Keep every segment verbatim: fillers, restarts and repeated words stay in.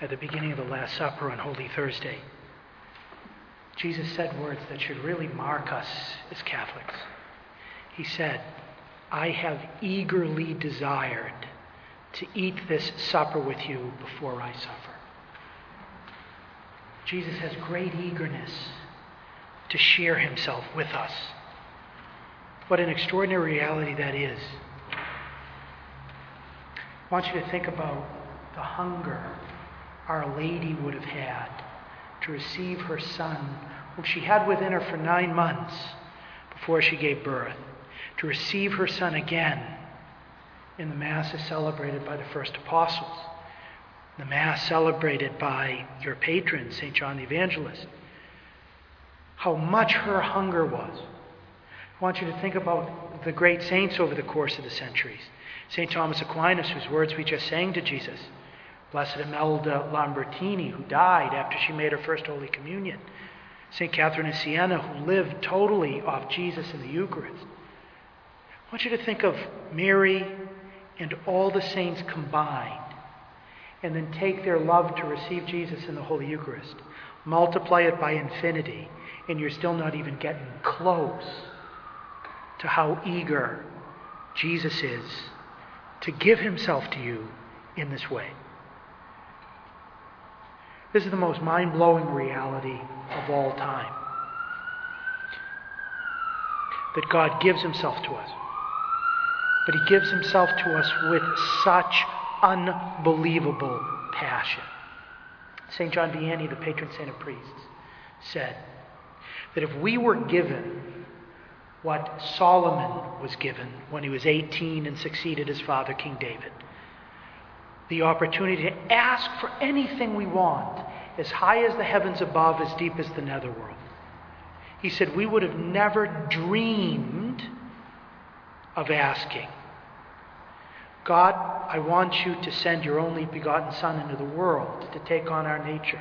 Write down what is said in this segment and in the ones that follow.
at the beginning of the Last Supper on Holy Thursday, Jesus said words that should really mark us as Catholics. He said, "I have eagerly desired to eat this supper with you before I suffer." Jesus has great eagerness to share himself with us. What an extraordinary reality that is. I want you to think about the hunger Our Lady would have had to receive her Son, whom she had within her for nine months before she gave birth, to receive her Son again in the Masses celebrated by the first apostles, the Mass celebrated by your patron, Saint John the Evangelist. How much her hunger was. I want you to think about the great saints over the course of the centuries. Saint Thomas Aquinas, whose words we just sang to Jesus. Blessed Imelda Lambertini, who died after she made her first Holy Communion. Saint Catherine of Siena, who lived totally off Jesus in the Eucharist. I want you to think of Mary and all the saints combined, and then take their love to receive Jesus in the Holy Eucharist. Multiply it by infinity, and you're still not even getting close to how eager Jesus is to give himself to you in this way. This is the most mind-blowing reality of all time. That God gives himself to us. But he gives himself to us with such unbelievable passion. Saint John Vianney, the patron saint of priests, said that if we were given what Solomon was given when he was eighteen and succeeded his father, King David, the opportunity to ask for anything we want, as high as the heavens above, as deep as the netherworld. He said we would have never dreamed of asking, God, I want you to send your only begotten Son into the world to take on our nature.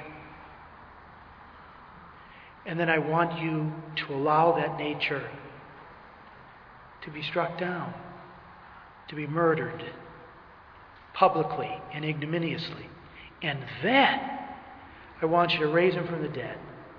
And then I want you to allow that nature to be struck down, to be murdered publicly and ignominiously. And then I want you to raise him from the dead.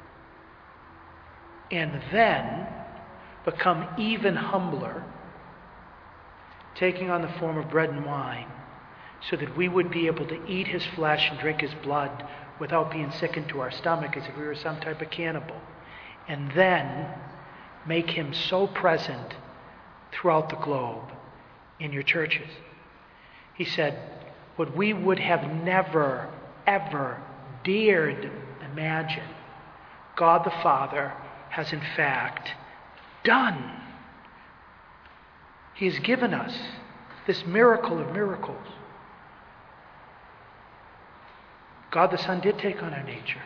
And then become even humbler, taking on the form of bread and wine, so that we would be able to eat his flesh and drink his blood without being sickened to our stomach as if we were some type of cannibal. And then make him so present throughout the globe in your churches. He said, what we would have never, ever dared imagine, God the Father has in fact done. He has given us this miracle of miracles. God the Son did take on our nature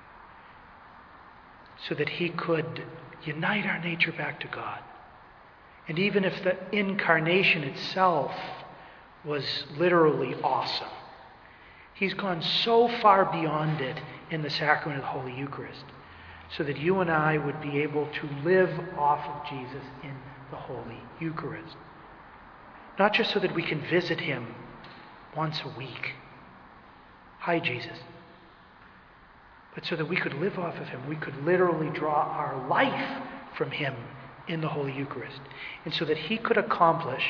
so that he could unite our nature back to God. And even if the incarnation itself was literally awesome, he's gone so far beyond it in the sacrament of the Holy Eucharist, so that you and I would be able to live off of Jesus in the Holy Eucharist. Not just so that we can visit him once a week. Hi, Jesus. But so that we could live off of him. We could literally draw our life from him in the Holy Eucharist. And so that he could accomplish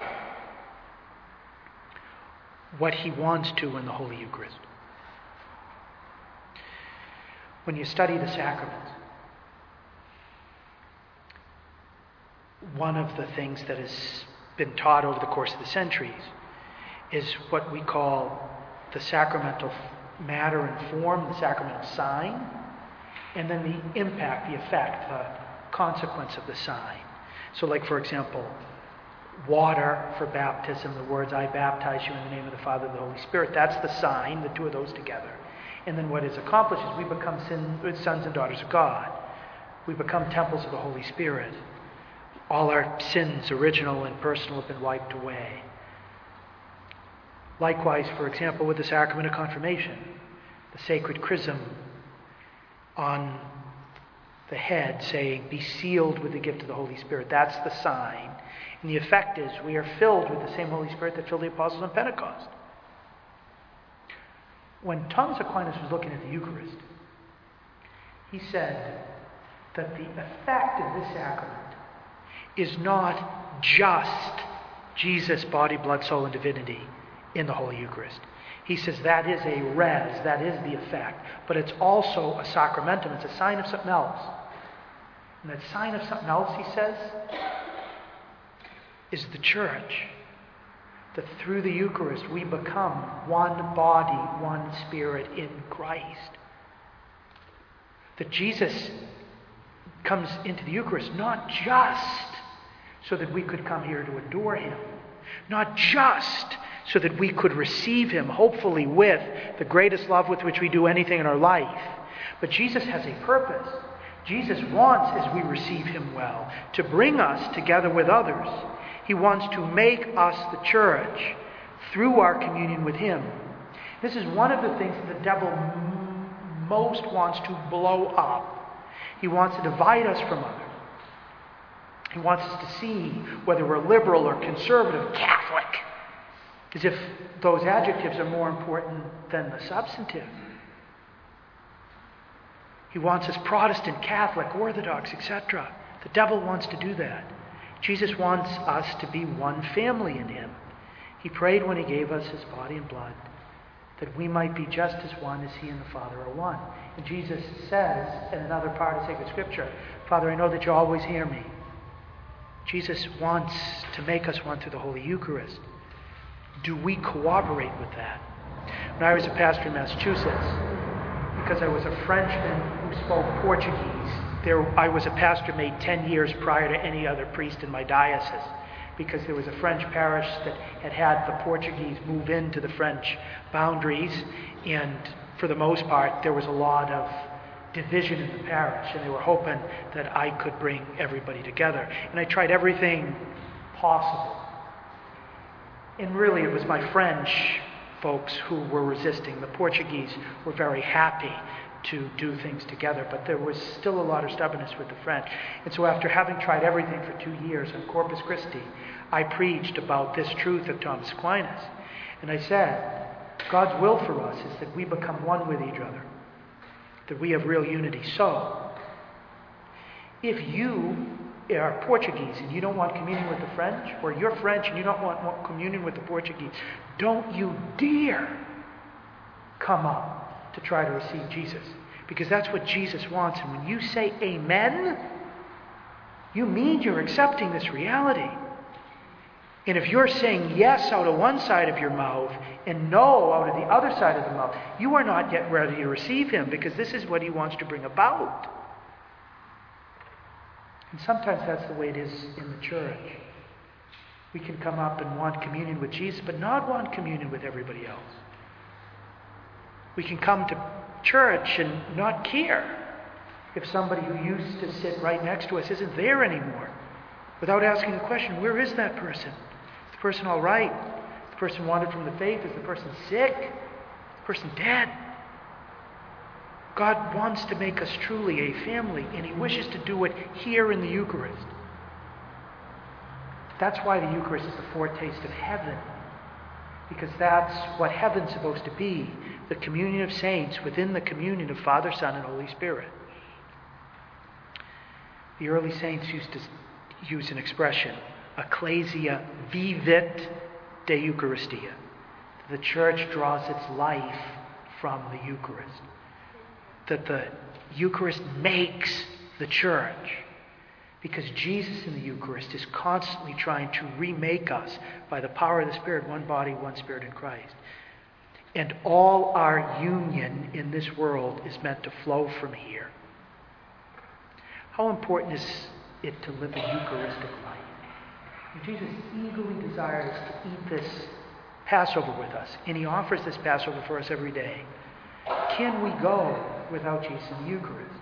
what he wants to in the Holy Eucharist. When you study the sacraments, one of the things that has been taught over the course of the centuries is what we call the sacramental matter and form, the sacramental sign, and then the impact, the effect, the consequence of the sign. So like, for example, water for baptism, the words, I baptize you in the name of the Father and the Holy Spirit, that's the sign, the two of those together. And then what is accomplished is we become sin, sons and daughters of God. We become temples of the Holy Spirit. All our sins, original and personal, have been wiped away. Likewise, for example, with the sacrament of confirmation, the sacred chrism on the head saying, be sealed with the gift of the Holy Spirit. That's the sign. And the effect is we are filled with the same Holy Spirit that filled the apostles on Pentecost. When Thomas Aquinas was looking at the Eucharist, he said that the effect of this sacrament is not just Jesus' body, blood, soul, and divinity in the Holy Eucharist. He says that is a res, that is the effect, but it's also a sacramentum, it's a sign of something else. And that sign of something else, he says, is the church. That through the Eucharist we become one body, one spirit in Christ. That Jesus comes into the Eucharist not just so that we could come here to adore him, not just so that we could receive him, hopefully with the greatest love with which we do anything in our life, but Jesus has a purpose. Jesus wants, as we receive him well, to bring us together with others. He wants to make us the church through our communion with him. This is one of the things that the devil m- most wants to blow up. He wants to divide us from others. He wants us to see whether we're liberal or conservative, Catholic, as if those adjectives are more important than the substantive. He wants us Protestant, Catholic, Orthodox, et cetera. The devil wants to do that. Jesus wants us to be one family in him. He prayed when he gave us his body and blood that we might be just as one as he and the Father are one. And Jesus says in another part of sacred scripture, Father, I know that you always hear me. Jesus wants to make us one through the Holy Eucharist. Do we cooperate with that? When I was a pastor in Massachusetts, because I was a Frenchman who spoke Portuguese, there I was a pastor made ten years prior to any other priest in my diocese, because there was a French parish that had had the Portuguese move into the French boundaries, and for the most part there was a lot of division in the parish, and they were hoping that I could bring everybody together. And I tried everything possible. And really it was my French folks who were resisting. The Portuguese were very happy to do things together, but there was still a lot of stubbornness with the French. And so after having tried everything for two years on Corpus Christi, I preached about this truth of Thomas Aquinas. And I said, God's will for us is that we become one with each other, that we have real unity. So, if you are Portuguese and you don't want communion with the French, or you're French and you don't want communion with the Portuguese, don't you dare come up to try to receive Jesus, because that's what Jesus wants. And when you say amen, you mean you're accepting this reality. And if you're saying yes out of one side of your mouth and no out of the other side of the mouth, you are not yet ready to receive him, because this is what he wants to bring about. And sometimes that's the way it is in the church. We can come up and want communion with Jesus, but not want communion with everybody else. We can come to church and not care if somebody who used to sit right next to us isn't there anymore, without asking the question, where is that person? Is the person all right? Is the person wandered from the faith? Is the person sick? Is the person dead? God wants to make us truly a family, and he wishes to do it here in the Eucharist. That's why the Eucharist is the foretaste of heaven, because that's what heaven's supposed to be, the communion of saints within the communion of Father, Son, and Holy Spirit. The early saints used to use an expression, ecclesia vivit de Eucharistia. The church draws its life from the Eucharist. That the Eucharist makes the church, because Jesus in the Eucharist is constantly trying to remake us by the power of the Spirit, one body, one Spirit in Christ. And all our union in this world is meant to flow from here. How important is it to live a Eucharistic life? And Jesus eagerly desires to eat this Passover with us, and he offers this Passover for us every day. Can we go without Jesus in the Eucharist?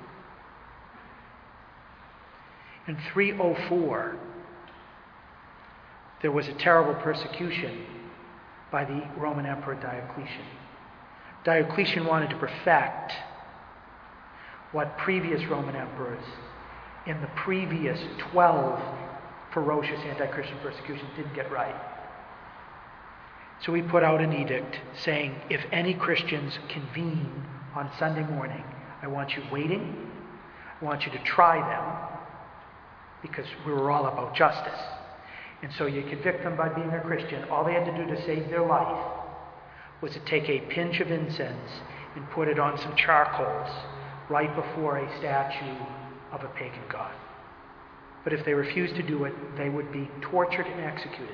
In three oh four, there was a terrible persecution by the Roman Emperor Diocletian. Diocletian wanted to perfect what previous Roman emperors in the previous twelve ferocious anti-Christian persecutions didn't get right. So we put out an edict saying, if any Christians convene on Sunday morning, I want you waiting. I want you to try them, because we were all about justice. And so you convict them by being a Christian. All they had to do to save their life was to take a pinch of incense and put it on some charcoals right before a statue of a pagan god. But if they refused to do it, they would be tortured and executed.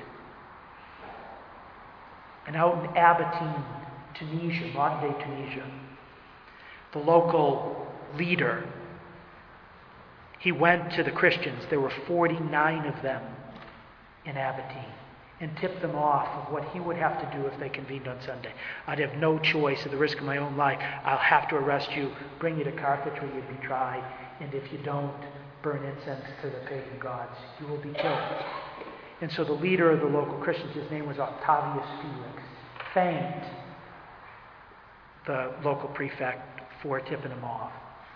And out in Abatine, Tunisia, modern-day Tunisia, the local leader, he went to the Christians, there were forty-nine of them in Abatine, and tipped them off of what he would have to do if they convened on Sunday. I'd have no choice at the risk of my own life. I'll have to arrest you, bring you to Carthage where you'd be tried, and if you don't burn incense to the pagan gods, you will be killed. And so the leader of the local Christians, his name was Octavius Felix, thanked the local prefect for tipping him off.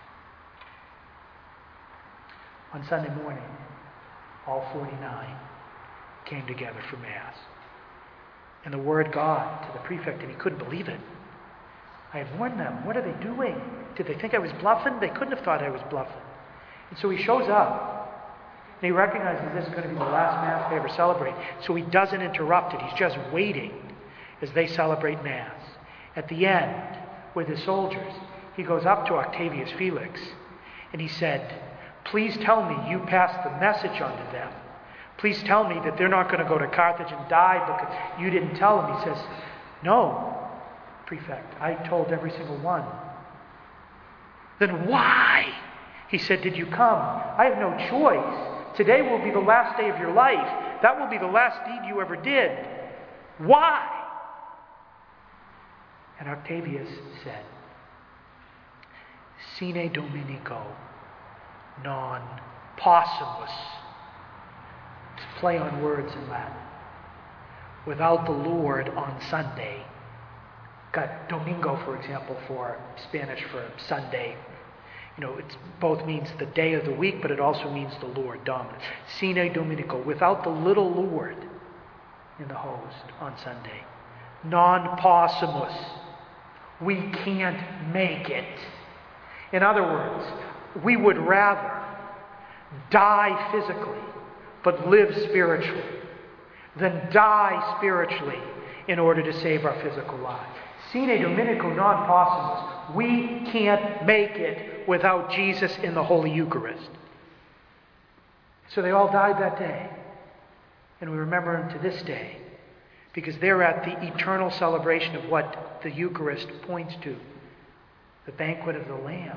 On Sunday morning, all forty-nine came together for Mass. And the word got to the prefect, and he couldn't believe it. I had warned them. What are they doing? Did they think I was bluffing? They couldn't have thought I was bluffing. And so he shows up, and he recognizes this is going to be the last Mass they ever celebrate. So he doesn't interrupt it. He's just waiting as they celebrate Mass. At the end, with his soldiers, he goes up to Octavius Felix, and he said, please tell me you passed the message on to them. Please tell me that they're not going to go to Carthage and die because you didn't tell them. He says, no, prefect, I told every single one. Then why? He said, did you come? I have no choice. Today will be the last day of your life. That will be the last deed you ever did. Why? And Octavius said, Sine Dominico non possumus. It's play on words in Latin. Without the Lord on Sunday. Got Domingo, for example, for Spanish for Sunday. You know, it both means the day of the week, but it also means the Lord, Dominus. Sine Dominico, without the little Lord in the host on Sunday. Non possumus. We can't make it. In other words, we would rather die physically but live spiritually than die spiritually in order to save our physical lives. Sine Dominico non possumus. We can't make it without Jesus in the Holy Eucharist. So they all died that day. And we remember them to this day because they're at the eternal celebration of what the Eucharist points to, the banquet of the Lamb.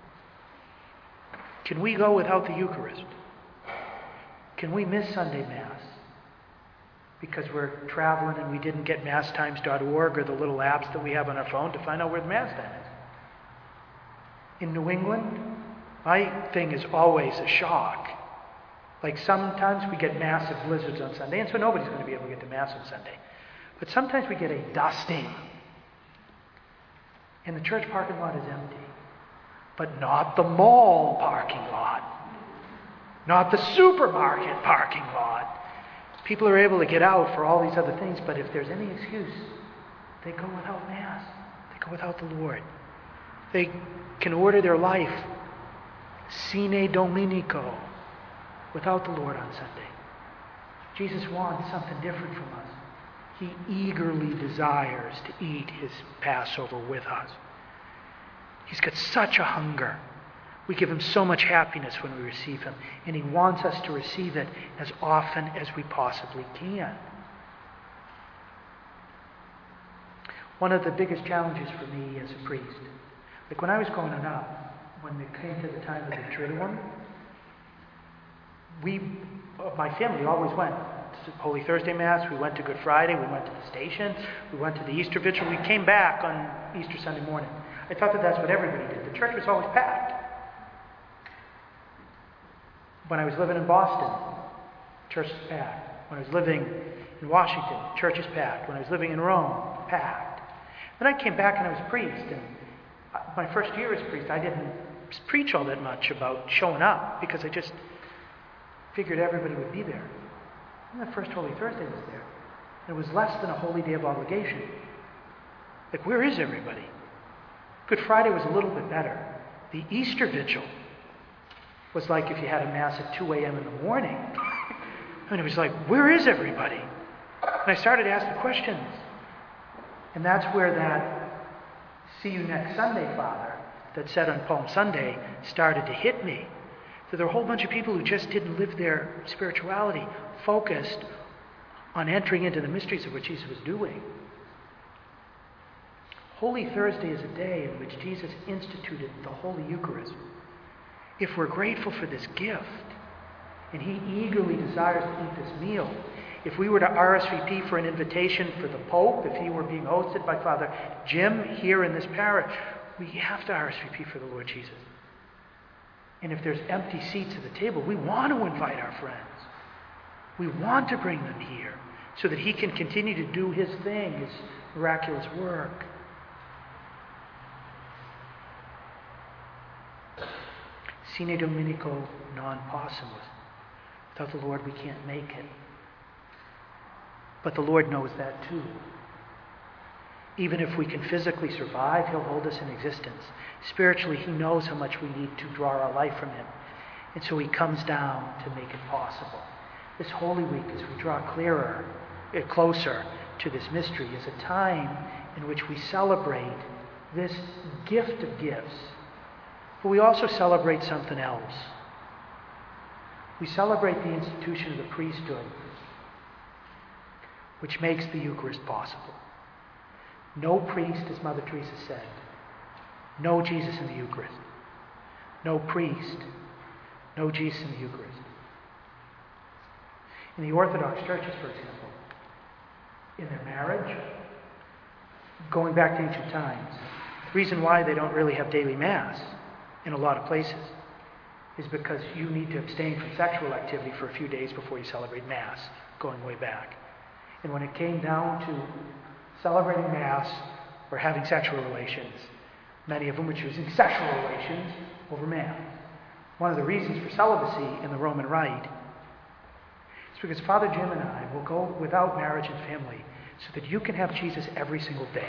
Can we go without the Eucharist? Can we miss Sunday Mass because we're traveling and we didn't get mass times dot org or the little apps that we have on our phone to find out where the Mass time is? In New England, my thing is always a shock. Like sometimes we get massive blizzards on Sunday, and so nobody's going to be able to get to Mass on Sunday. But sometimes we get a dusting. And the church parking lot is empty. But not the mall parking lot. Not the supermarket parking lot. People are able to get out for all these other things, but if there's any excuse, they go without Mass. They go without the Lord. They can order their life sine Dominico, without the Lord on Sunday. Jesus wants something different from us. He eagerly desires to eat his Passover with us. He's got such a hunger. We give him so much happiness when we receive him, and he wants us to receive it as often as we possibly can. One of the biggest challenges for me as a priest, like when I was growing up, when it came to the time of the Triduum, we, my family always went to Holy Thursday Mass, we went to Good Friday, we went to the station, we went to the Easter Vigil, we came back on Easter Sunday morning. I thought that that's what everybody did. The church was always packed. When I was living in Boston, church is packed. When I was living in Washington, church is packed. When I was living in Rome, packed. Then I came back and I was a priest, and my first year as a priest, I didn't preach all that much about showing up because I just figured everybody would be there. And the first Holy Thursday was there. It was less than a holy day of obligation. Like, where is everybody? Good Friday was a little bit better. The Easter Vigil was like if you had a Mass at two a.m. in the morning. And it was like, where is everybody? And I started to ask the questions. And that's where that "see you next Sunday, Father," that said on Palm Sunday started to hit me. So there were a whole bunch of people who just didn't live their spirituality focused on entering into the mysteries of what Jesus was doing. Holy Thursday is a day in which Jesus instituted the Holy Eucharist. If we're grateful for this gift, and he eagerly desires to eat this meal, if we were to R S V P for an invitation for the Pope, if he were being hosted by Father Jim here in this parish, we have to R S V P for the Lord Jesus. And if there's empty seats at the table, we want to invite our friends. We want to bring them here so that he can continue to do his thing, his miraculous work. Sine Dominico non possumus. Without the Lord, we can't make it. But the Lord knows that too. Even if we can physically survive, he'll hold us in existence. Spiritually, he knows how much we need to draw our life from him. And so he comes down to make it possible. This Holy Week, as we draw clearer, uh, closer to this mystery, is a time in which we celebrate this gift of gifts. But we also celebrate something else. We celebrate the institution of the priesthood, which makes the Eucharist possible. No priest, as Mother Teresa said, no Jesus in the Eucharist. No priest, no Jesus in the Eucharist. In the Orthodox churches, for example, in their marriage, going back to ancient times, the reason why they don't really have daily Mass in a lot of places is because you need to abstain from sexual activity for a few days before you celebrate Mass, going way back. And when it came down to celebrating Mass or having sexual relations, many of them were choosing sexual relations over Mass. One of the reasons for celibacy in the Roman Rite is because Father Jim and I will go without marriage and family so that you can have Jesus every single day.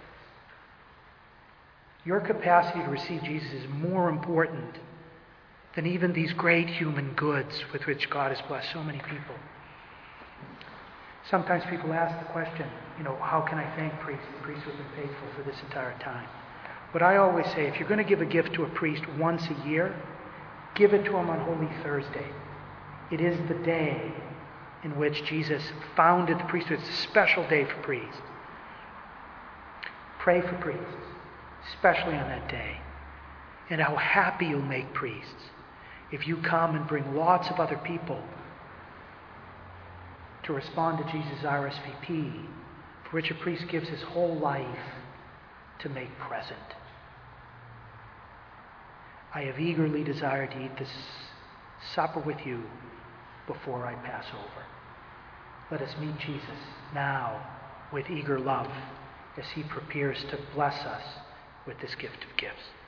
Your capacity to receive Jesus is more important than even these great human goods with which God has blessed so many people. Sometimes people ask the question, you know, how can I thank priests? The priests who have been faithful for this entire time. But I always say, if you're going to give a gift to a priest once a year, give it to him on Holy Thursday. It is the day in which Jesus founded the priesthood. It's a special day for priests. Pray for priests, especially on that day. And how happy you'll make priests if you come and bring lots of other people to respond to Jesus' R S V P, for which a priest gives his whole life to make present. I have eagerly desired to eat this supper with you before I pass over. Let us meet Jesus now with eager love as he prepares to bless us with this gift of gifts.